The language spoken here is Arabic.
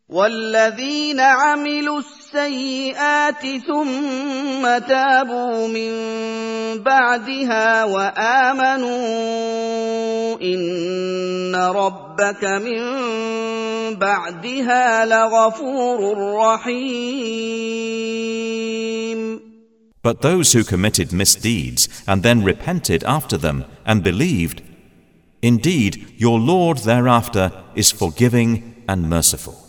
والذين عملوا السيئات ثم تابوا من بعدها وآمنوا إن ربك من بعدها لغفور رحيم. But those who committed misdeeds and then repented after them and believed, indeed your Lord thereafter is forgiving and merciful.